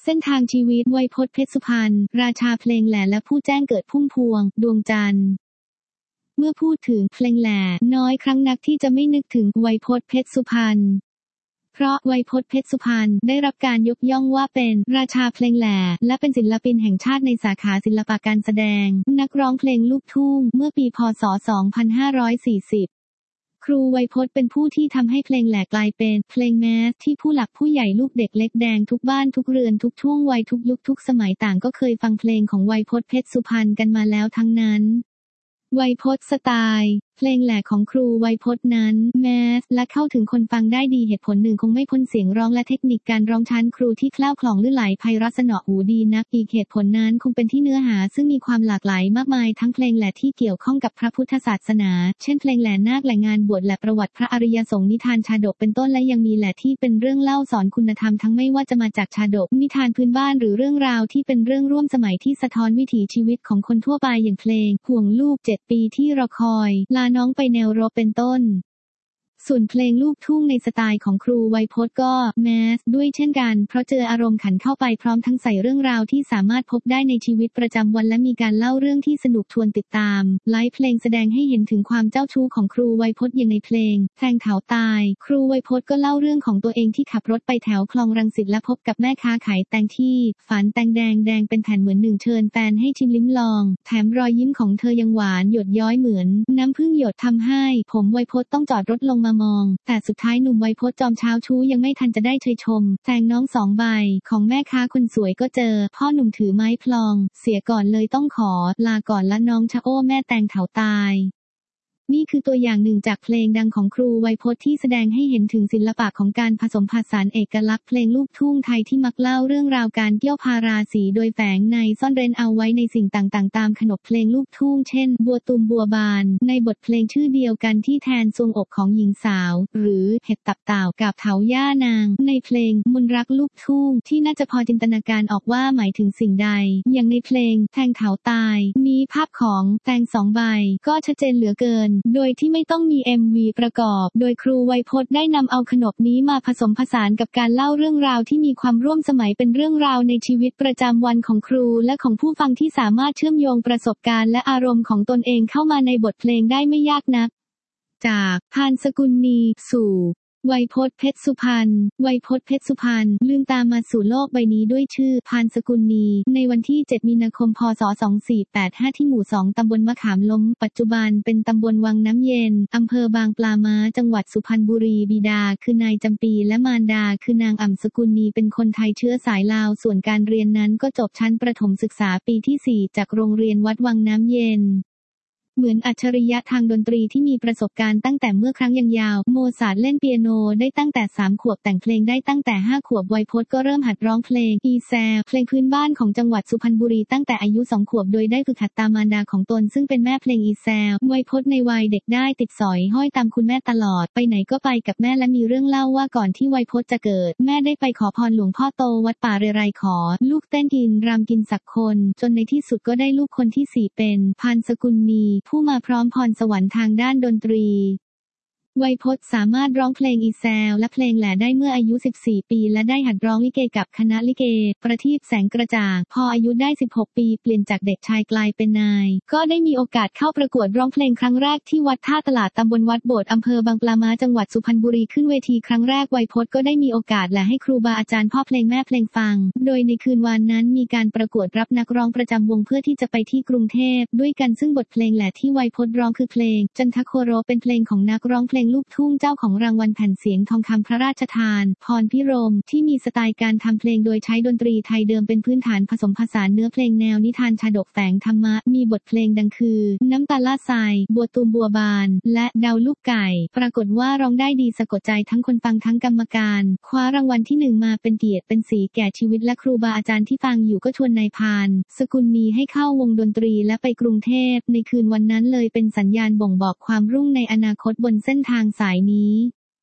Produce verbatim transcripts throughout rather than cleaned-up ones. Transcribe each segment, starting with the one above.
เส้นทางชีวิตไวยพจน์เพชรสุพรรณราชาเพลงแหล่และผู้แจ้งเกิดพุ่มพวงดวงจันทร์เมื่อพูดถึงเพลงแหล่น้อยครั้งนักที่จะไม่นึกถึงไวยพจน์เพชรสุพรรณเพราะไวยพจน์เพชรสุพรรณได้รับการยกย่องว่าเป็นราชาเพลงแหล่และเป็นศิลปินแห่งชาติในสาขาศิลปะการแสดงนักร้องเพลงลูกทุ่งเมื่อปีพ.ศ. สองพันห้าร้อยสี่สิบครูไวยพจน์เป็นผู้ที่ทำให้เพลงแหล่กลายเป็นเพลงแมสที่ผู้หลักผู้ใหญ่ลูกเด็กเล็กแดงทุกบ้านทุกเรือนทุกช่วงวัยทุกยุคทุกสมัยต่างก็เคยฟังเพลงของไวยพจน์เพชรสุพรรณกันมาแล้วทั้งนั้นไวยพจน์สไตล์เพลงแหล่ของครูไวยพจน์นั้นแมสและเข้าถึงคนฟังได้ดีเหตุผลหนึ่งคงไม่พ้นเสียงร้องและเทคนิคการร้องชั้นครูที่แคล่วคล่องลื่นไหลไพเราะสนอหูดีนักอีกเหตุผลนั้นคงเป็นที่เนื้อหาซึ่งมีความหลากหลายมากมายทั้งเพลงแหล่ที่เกี่ยวข้องกับพระพุทธศาสนาเช่นเพลงแหล่นาคแหล่งานบวชและประวัติพระอริยสงฆ์นิทานชาดกเป็นต้นและยังมีแหล่ที่เป็นเรื่องเล่าสอนคุณธรรมทั้งไม่ว่าจะมาจากชาดกนิทานพื้นบ้านหรือเรื่องราวที่เป็นเรื่องร่วมสมัยที่สะท้อนวิถีชีวิตของคนทั่วไปอย่างเพลงห่วงลูกเจ็ดปีที่รอคอยลาน้องไปแนวรบเป็นต้นส่วนเพลงลูกทุ่งในสไตล์ของครูไวยพจน์ก็แมสด้วยเช่นกันเพราะเจออารมณ์ขันเข้าไปพร้อมทั้งใส่เรื่องราวที่สามารถพบได้ในชีวิตประจำวันและมีการเล่าเรื่องที่สนุกชวนติดตามไลฟ์เพลงแสดงให้เห็นถึงความเจ้าชู้ของครูไวยพจน์อย่างในเพลงแทงเถาตายครูไวยพจน์ก็เล่าเรื่องของตัวเองที่ขับรถไปแถวคลองรังสิตและพบกับแม่ค้าขายแตงที่ฝันแตงแดงแดงเป็นแผ่นเหมือนหนึ่งเชิญแฟนให้ชิมลิ้มลองแถมรอยยิ้มของเธอยังหวานหยดย้อยเหมือนน้ำผึ้งหยดทำให้ผมไวยพจน์ต้องจอดรถลงมามองแต่สุดท้ายหนุ่มไวยพจน์จอมเช้าชู้ยังไม่ทันจะได้เชยชมแทงน้องสองใบของแม่ค้าคนสวยก็เจอพ่อหนุ่มถือไม้พลองเสียก่อนเลยต้องขอลาก่อนละน้องชะโอ้แม่แตงเถาตายนี่คือตัวอย่างหนึ่งจากเพลงดังของครูไวยพจน์ที่แสดงให้เห็นถึงศิลปะของการผสมผสานเอกลักษณ์เพลงลูกทุ่งไทยที่มักเล่าเรื่องราวการเกี่ยวพาราสีโดยแฝงในซ่อนเร้นเอาไว้ในสิ่งต่างๆตามขนบเพลงลูกทุ่งเช่นบัวตูมบัวบานในบทเพลงชื่อเดียวกันที่แทนทรวงอกของหญิงสาวหรือเห็ดตับเต่ากับเถาย่านางในเพลงมนรักลูกทุ่งที่น่าจะพอจินตนาการออกว่าหมายถึงสิ่งใดอย่างในเพลงแทงเถาตายมีภาพของแตงสองใบก็ชัดเจนเหลือเกินโดยที่ไม่ต้องมี เอ็ม วี ประกอบโดยครูไวยพจน์ได้นำเอาขนบนี้มาผสมผสานกับการเล่าเรื่องราวที่มีความร่วมสมัยเป็นเรื่องราวในชีวิตประจำวันของครูและของผู้ฟังที่สามารถเชื่อมโยงประสบการณ์และอารมณ์ของตนเองเข้ามาในบทเพลงได้ไม่ยากนักจากพานสกุลนีสู่ไวยพจน์เพชรสุพรรณไวยพจน์เพชรสุพรรณลืมตามาสู่โลกใบนี้ด้วยชื่อพานสกุลนีในวันที่เจ็ดมีนาคมพ.ศ. สองพันสี่ร้อยแปดสิบห้าที่หมู่สองตำบลมะขามล้มปัจจุบันเป็นตำบลวังน้ำเย็นอำเภอบางปลาม้าจังหวัดสุพรรณบุรีบิดาคือนายจำปีและมารดาคือนางอ่ำสกุลนีเป็นคนไทยเชื้อสายลาวส่วนการเรียนนั้นก็จบชั้นประถมศึกษาปีที่สี่จากโรงเรียนวัดวังน้ำเย็นเหมือนอัจฉริยะทางดนตรีที่มีประสบการณ์ตั้งแต่เมื่อครั้งยังยาวโมซาร์ทเล่นเปียโนได้ตั้งแต่สามขวบแต่งเพลงได้ตั้งแต่ห้าขวบไวยพจน์ก็เริ่มหัดร้องเพลงอีแซวเพลงพื้นบ้านของจังหวัดสุพรรณบุรีตั้งแต่อายุสองขวบโดยได้ฝึกหัดตามมารดาของตนซึ่งเป็นแม่เพลงอีแซวไวยพจน์ในวัยเด็กได้ติดสอยห้อยตามคุณแม่ตลอดไปไหนก็ไปกับแม่และมีเรื่องเล่าว่าก่อนที่ไวยพจน์จะเกิดแม่ได้ไปขอพรหลวงพ่อโตวัดป่าเรไรขอลูกเต้นกินรำกินสักคนจนในที่สุดก็ได้ลูกคนที่สี่เป็นพานสกุลนีผู้มาพร้อมพรสวรรค์ทางด้านดนตรีไวยพจน์สามารถร้องเพลงอีแซวและเพลงแหล่ได้เมื่ออายุสิบสี่ปีและได้หัดร้องลิเกกับคณะลิเกประทีปแสงกระจ่างพออายุได้สิบหกปีเปลี่ยนจากเด็กชายกลายเป็นนายก็ได้มีโอกาสเข้าประกวดร้องเพลงครั้งแรกที่วัดท่าตลาดตำบลวัดโบสถ์อำเภอบางปลาม้าจังหวัดสุพรรณบุรีขึ้นเวทีครั้งแรกไวยพจน์ก็ได้มีโอกาสและให้ครูบาอาจารย์พ่อเพลงแม่เพลงฟังโดยในคืนวันนั้นมีการประกวดรับนักร้องประจำวงเพื่อที่จะไปที่กรุงเทพด้วยกันซึ่งบทเพลงแหล่ที่ไวยพจน์ร้องคือเพลงจันทโคโรเป็นเพลงของนักร้องเพลงลูกทุ่งเจ้าของรางวัลแผ่นเสียงทองคำพระราชทานพรพิรมที่มีสไตล์การทำเพลงโดยใช้ดนตรีไทยเดิมเป็นพื้นฐานผสมผสานเนื้อเพลงแนวนิทานชาดกแฝงธรรมะมีบทเพลงดังคือน้ำตาลาดทรายบัวตูมบัวบานและดาวลูกไก่ปรากฏว่าร้องได้ดีสะกดใจทั้งคนฟังทั้งกรรมการคว้ารางวัลที่หนึ่งมาเป็นเกียรติเป็นสีแก่ชีวิตและครูบาอาจารย์ที่ฟังอยู่ก็ชวนนายพานสกุลนีให้เข้าวงดนตรีและไปกรุงเทพในคืนวันนั้นเลยเป็นสัญญาณบ่งบอกความรุ่งในอนาคตบนเส้นทางสายนี้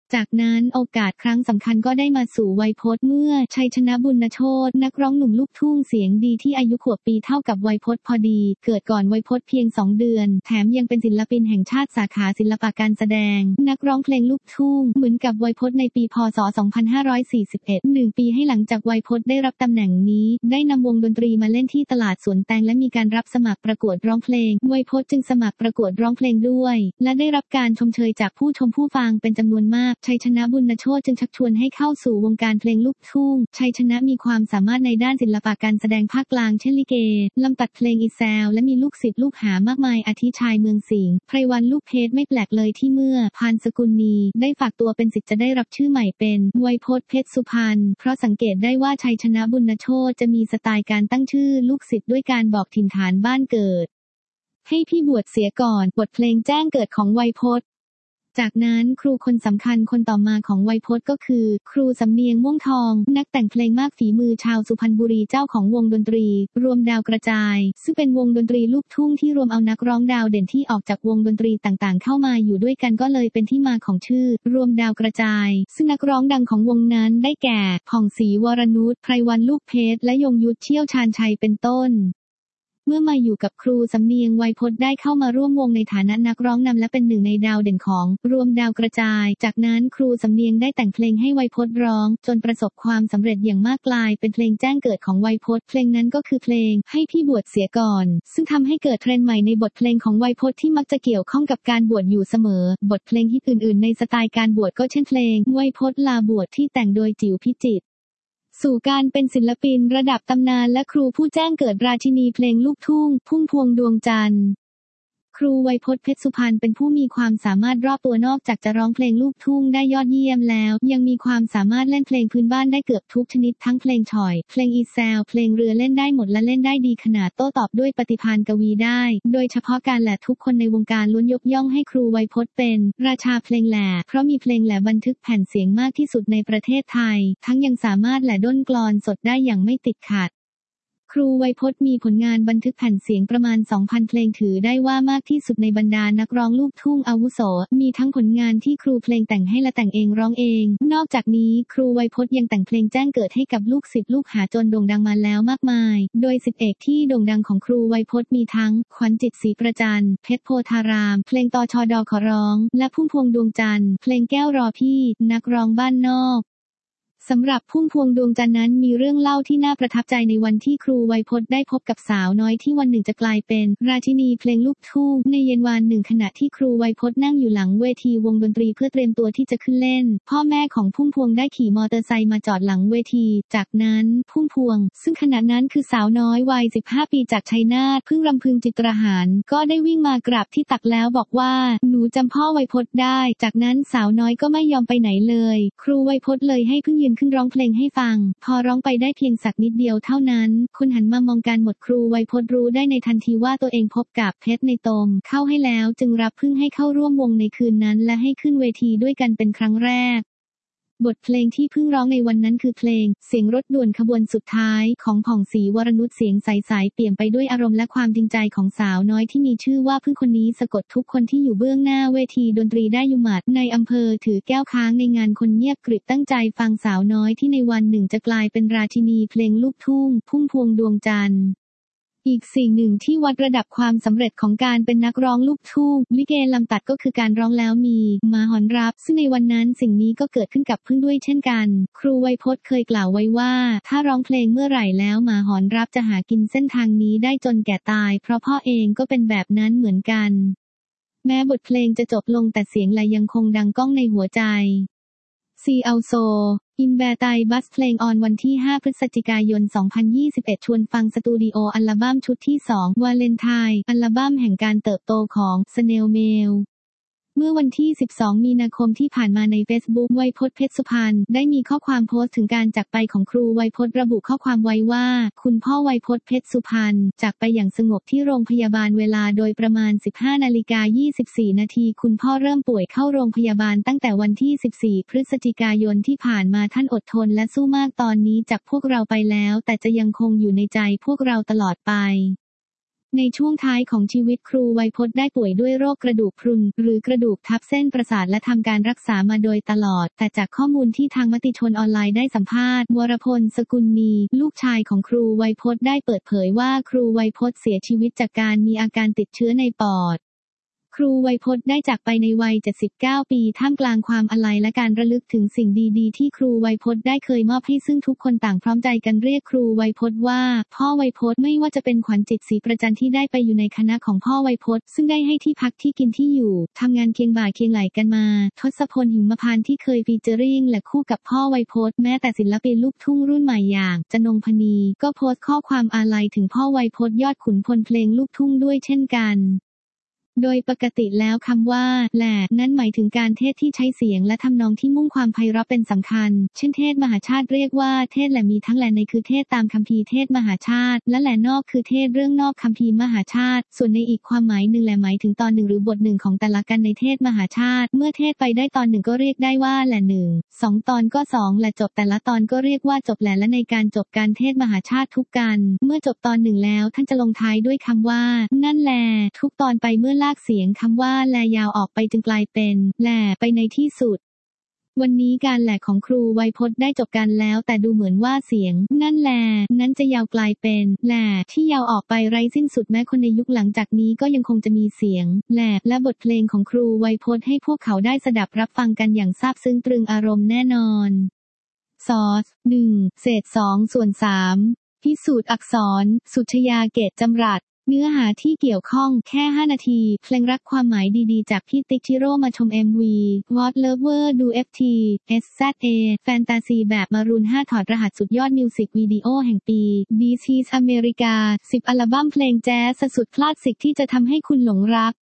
จากนั้นโอกาสครั้งสำคัญก็ได้มาสู่ไวยพจน์เมื่อชัยชนะบุญโชตินักร้องหนุ่มลูกทุ่งเสียงดีที่อายุขวบปีเท่ากับไวยพจน์พอดีเกิดก่อนไวยพจน์เพียงสองเดือนแถมยังเป็นศิลปินแห่งชาติสาขาศิลปะการแสดงนักร้องเพลงลูกทุ่งเหมือนกับไวยพจน์ในปีพ.ศ. สองพันห้าร้อยสี่สิบเอ็ด หนึ่งปีให้หลังจากไวยพจน์ได้รับตำแหน่งนี้ได้นำวงดนตรีมาเล่นที่ตลาดสวนแตงและมีการรับสมัครประกวดร้องเพลงไวยพจน์จึงสมัครประกวดร้องเพลงด้วยและได้รับการชมเชยจากผู้ชมผู้ฟังเป็นจำนวนมากชัยชนะบุญโชติจึงชักชวนให้เข้าสู่วงการเพลงลูกทุ่งชัยชนะมีความสามารถในด้านศิลปะการแสดงภาคกลางเช่นลิเกลำตัดเพลงอีแซวและมีลูกศิษย์ลูกหามากมายอาทิชายเมืองสิงห์ไพรวันลูกเพชรไม่แปลกเลยที่เมื่อพานสกุลนีได้ฝากตัวเป็นศิษย์จะได้รับชื่อใหม่เป็นไวยพจน์เพชรสุพรรณเพราะสังเกตได้ว่าชัยชนะบุญโชติจะมีสไตล์การตั้งชื่อลูกศิษย์ด้วยการบอกถิ่นฐานบ้านเกิดให้พี่บวชเสียก่อนบทเพลงแจ้งเกิดของไวยพจน์จากนั้นครูคนสำคัญคนต่อมาของไวยพจน์ก็คือครูสำเนียงม่วงทองนักแต่งเพลงมากฝีมือชาวสุพรรณบุรีเจ้าของวงดนตรีรวมดาวกระจายซึ่งเป็นวงดนตรีลูกทุ่งที่รวมเอานักร้องดาวเด่นที่ออกจากวงดนตรีต่างๆเข้ามาอยู่ด้วยกันก็เลยเป็นที่มาของชื่อรวมดาวกระจายซึ่งนักร้องดังของวงนั้นได้แก่ผ่องศรีวรนุชไพรวันลูกเพชรและยงยุทธเชี่ยวชาญชัยเป็นต้นเมื่อมาอยู่กับครูสำเนียงไวยพจน์ได้เข้ามาร่วมวงในฐานะนักร้องนำและเป็นหนึ่งในดาวเด่นของรวมดาวกระจายจากนั้นครูสำเนียงได้แต่งเพลงให้ไวยพจน์ร้องจนประสบความสำเร็จอย่างมากกลายเป็นเพลงแจ้งเกิดของไวยพจน์เพลงนั้นก็คือเพลงให้พี่บวชเสียก่อนซึ่งทำให้เกิดเทรนด์ใหม่ในบทเพลงของไวยพจน์ที่มักจะเกี่ยวข้องกับการบวชอยู่เสมอบทเพลงฮิตอื่นๆในสไตล์การบวชก็เช่นเพลงไวยพจน์ลาบวชที่แต่งโดยจิ๋วพิจิตรสู่การเป็นศิลปินระดับตำนานและครูผู้แจ้งเกิดราชินีเพลงลูกทุ่งพุ่มพวงดวงจันทร์ครูไวยพจน์เพชรสุพรรณเป็นผู้มีความสามารถรอบตัวนอกจากจะร้องเพลงลูกทุ่งได้ยอดเยี่ยมแล้วยังมีความสามารถเล่นเพลงพื้นบ้านได้เกือบทุกชนิดทั้งเพลงฉ่อยเพลงอีแซวเพลงเรือเล่นได้หมดและเล่นได้ดีขนาดโต้ตอบด้วยปฏิภาณกวีได้โดยเฉพาะการแหละทุกคนในวงการล้วนยกย่องให้ครูไวยพจน์เป็นราชาเพลงแหละเพราะมีเพลงแหละบันทึกแผ่นเสียงมากที่สุดในประเทศไทยทั้งยังสามารถแหละด้นกลอนสดได้อย่างไม่ติดขัดครูไวยพจน์มีผลงานบันทึกแผ่นเสียงประมาณ สองพัน เพลงถือได้ว่ามากที่สุดในบรรดานักร้องลูกทุ่งอาวุโสมีทั้งผลงานที่ครูเพลงแต่งให้และแต่งเองร้องเองนอกจากนี้ครูไวยพจน์ยังแต่งเพลงแจ้งเกิดให้กับลูกศิษย์ลูกหาจนโด่งดังมาแล้วมากมายโดยศิษย์เอกที่โด่งดังของครูไวยพจน์มีทั้งขวัญจิตศรีประจันเพชรโพธารามเพลงตชดขอร้องและพุ่มพวงดวงจันทร์เพลงแก้วรอพี่นักร้องบ้านนอกสำหรับพุ่มพวงดวงจันทร์นั้นมีเรื่องเล่าที่น่าประทับใจในวันที่ครูไวยพจน์ได้พบกับสาวน้อยที่วันหนึ่งจะกลายเป็นราชินีเพลงลูกทุ่งในเย็นวันหนึ่งขณะที่ครูไวยพจน์นั่งอยู่หลังเวทีวงดนตรีเพื่อเตรียมตัวที่จะขึ้นเล่นพ่อแม่ของพุ่มพวงได้ขี่มอเตอร์ไซค์มาจอดหลังเวทีจากนั้นพุ่มพวงซึ่งขณะนั้นคือสาวน้อยวัยสิบห้าปีจากชัยนาทเพิ่งรำพึงจิตรหารก็ได้วิ่งมากราบที่ตักแล้วบอกว่าหนูจำพ่อไวยพจน์ได้จากนั้นสาวน้อยก็ไม่ยอมไปไหนเลยครูไวยพจน์เลยให้เพิ่งยืนขึ้นร้องเพลงให้ฟังพอร้องไปได้เพียงสักนิดเดียวเท่านั้นคนหันมามองการหมดครูไวยพจน์รู้ได้ในทันทีว่าตัวเองพบกับเพชรในตมเข้าให้แล้วจึงรับพึ่งให้เข้าร่วมวงในคืนนั้นและให้ขึ้นเวทีด้วยกันเป็นครั้งแรกบทเพลงที่เพิ่งร้องในวันนั้นคือเพลงเสียงรถด่วนขบวนสุดท้ายของผ่องศรีวรนุชเสียงใสๆเปี่ยมไปด้วยอารมณ์และความจริงใจของสาวน้อยที่มีชื่อว่าพึ่งคนนี้สะกดทุกคนที่อยู่เบื้องหน้าเวทีดนตรีได้ยุหมัดในอำเภอถือแก้วค้างในงานคนเงียบกริบตั้งใจฟังสาวน้อยที่ในวันหนึ่งจะกลายเป็นราชินีเพลงลูกทุ่งพุ่มพวงดวงจันทร์อีกสิ่งหนึ่งที่วัดระดับความสำเร็จของการเป็นนักร้องลูกทุ่งลิเกลำตัดก็คือการร้องแล้วมีหมาหอนรับซึ่งในวันนั้นสิ่งนี้ก็เกิดขึ้นกับพึ่งด้วยเช่นกันครูไวยพจน์เคยกล่าวไว้ว่าถ้าร้องเพลงเมื่อไหร่แล้วหมาหอนรับจะหากินเส้นทางนี้ได้จนแก่ตายเพราะพ่อเองก็เป็นแบบนั้นเหมือนกันแม้บทเพลงจะจบลงแต่เสียงไหลยังคงดังก้องในหัวใจซีเอาโซอินแบร์ไตบัสเพลงออนวันที่ห้าพฤศจิกายนสองพันยี่สิบเอ็ดชวนฟังสตูดิโออัลบั้มชุดที่สองวาเลนไทน์อัลบั้มแห่งการเติบโตของ Snail Mail เมื่อวันที่สิบสองมีนาคมที่ผ่านมาใน Facebook ไวยพจน์เพชรสุพรรณได้มีข้อความโพสต์ถึงการจากไปของครูไวยพจน์ระบุข้อความไว้ว่าคุณพ่อไวยพจน์เพชรสุพรรณจากไปอย่างสงบที่โรงพยาบาลเวลาโดยประมาณ สิบห้านาฬิกายี่สิบสี่นาทีคุณพ่อเริ่มป่วยเข้าโรงพยาบาลตั้งแต่วันที่สิบสี่พฤศจิกายนที่ผ่านมาท่านอดทนและสู้มากตอนนี้จากพวกเราไปแล้วแต่จะยังคงอยู่ในใจพวกเราตลอดไปในช่วงท้ายของชีวิตครูไวยพจน์ได้ป่วยด้วยโรคกระดูกพรุนหรือกระดูกทับเส้นประสาทและทำการรักษามาโดยตลอดแต่จากข้อมูลที่ทางมติชนออนไลน์ได้สัมภาษณ์วรพลสกุลมีลูกชายของครูไวยพจน์ได้เปิดเผยว่าครูไวยพจน์เสียชีวิตจากการมีอาการติดเชื้อในปอดครูไวยพจน์ได้จากไปในวัยเจ็ดสิบเก้าปีท่ามกลางความอาลัยและการระลึกถึงสิ่งดีๆที่ครูไวยพจน์ได้เคยมอบให้ซึ่งทุกคนต่างพร้อมใจกันเรียกครูไวยพจน์ว่าพ่อไวยพจน์ไม่ว่าจะเป็นขวัญจิตศรีประจันที่ได้ไปอยู่ในคณะของพ่อไวยพจน์ซึ่งได้ให้ที่พักที่กินที่อยู่ทำงานเคียงบ่าเคียงไหลกันมาทศพลหิมพานต์ที่เคยฟีเจอริ่งและคู่กับพ่อไวยพจน์แม้แต่ศิลปินลูกทุ่งรุ่นใหม่อย่างจนงพนีก็โพสต์ข้อความอาลัยถึงพ่อไวยพจน์ยอดขุนพลเพลงลูกทุ่งด้วยเช่นกันโดยปกติแล้วคำว่าแหล่นั้นหมายถึงการเทศที่ใช้เสียงและทำนองที่มุ่งความไพเราะเป็นสำคัญเช่นเทศมหาชาติเรียกว่าเทศแหล่มีทั้งแหล่ในคือเทศตามคัมภีร์เทศมหาชาติและแหล่นอกคือเทศเรื่องนอกคัมภีร์มหาชาติส่วนในอีกความหมายหนึ่งแหล่หมายถึงตอนหนึ่งหรือบทหนึ่งของแต่ละกันในเทศมหาชาติเมื่อเทศไปได้ตอนหนึ่งก็เรียกได้ว่าแหล่หนึ่งสองตอนก็สองแหล่จบแต่ละตอนก็เรียกว่าจบแหล่และในการจบการเทศมหาชาติทุกกันเมื่อจบตอนหนึ่งแล้วท่านจะลงท้ายด้วยคำว่านั่นแลทุกตอนไปเมื่อลากเสียงคำว่าแลยาวออกไปจึงกลายเป็นแหล่ไปในที่สุดวันนี้การแหล่ของครูไวยพจน์ได้จบกันแล้วแต่ดูเหมือนว่าเสียงนั่นแลนั้นจะยาวกลายเป็นแหล่ที่ยาวออกไปไร้สิ้นสุดแม้คนในยุคหลังจากนี้ก็ยังคงจะมีเสียงแหล่และบทเพลงของครูไวยพจน์ให้พวกเขาได้สดับรับฟังกันอย่างซาบซึ้งตรึงอารมณ์แน่นอนซอสหนึ่งเศษสองส่วนสามพิสูจน์อักษรสุชยาเกตจำรัดเนื้อหาที่เกี่ยวข้องแค่ห้านาทีเพลงรักความหมายดีๆจากพี่ติ๊กชิโร่มาชม เอ็ม วี What Lover ดู เอฟ ที เอส แซด เอ แฟนตาซีแบบมารูนห้าถอดรหัสสุดยอดมิวสิกวิดีโอแห่งปี This is America สิบอัลบั้มเพลงแจ๊สสุดคลาสสิกที่จะทำให้คุณหลงรัก